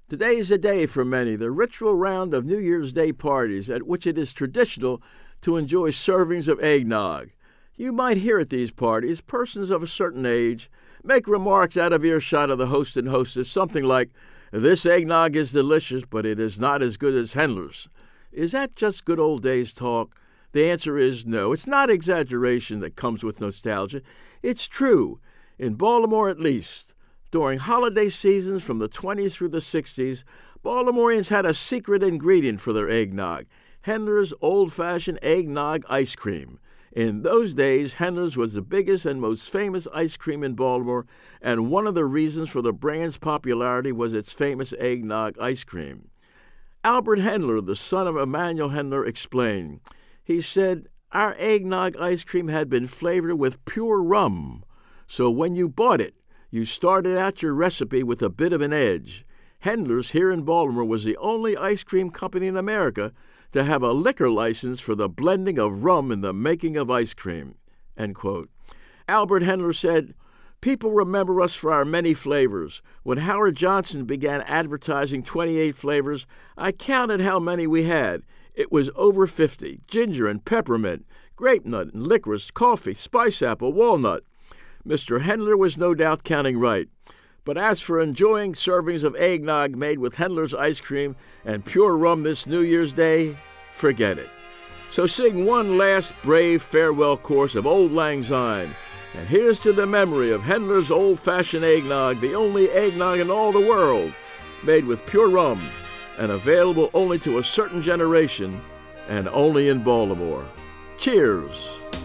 Today is a day for many, the ritual round of New Year's Day parties at which it is traditional to enjoy servings of eggnog. You might hear at these parties persons of a certain age make remarks out of earshot of the host and hostess, something like, "This eggnog is delicious, but it is not as good as Hendler's." Is that just good old days talk? The answer is no. It's not exaggeration that comes with nostalgia. It's true, in Baltimore at least. During holiday seasons from the 20s through the 60s, Baltimoreans had a secret ingredient for their eggnog, Hendler's old-fashioned eggnog ice cream. In those days, Hendler's was the biggest and most famous ice cream in Baltimore, and one of the reasons for the brand's popularity was its famous eggnog ice cream. Albert Hendler, the son of Emanuel Hendler, explained. He said, "Our eggnog ice cream had been flavored with pure rum, so when you bought it, you started out your recipe with a bit of an edge. Hendler's here in Baltimore was the only ice cream company in America to have a liquor license for the blending of rum in the making of ice cream." End quote. Albert Hendler said, "People remember us for our many flavors. When Howard Johnson began advertising 28 flavors, I counted how many we had. It was over 50, ginger and peppermint, grape nut and licorice, coffee, spice apple, walnut." Mr. Hendler was no doubt counting right. But as for enjoying servings of eggnog made with Hendler's ice cream and pure rum this New Year's Day, forget it. So sing one last brave farewell course of Auld Lang Syne. And here's to the memory of Hendler's old-fashioned eggnog, the only eggnog in all the world, made with pure rum and available only to a certain generation and only in Baltimore. Cheers!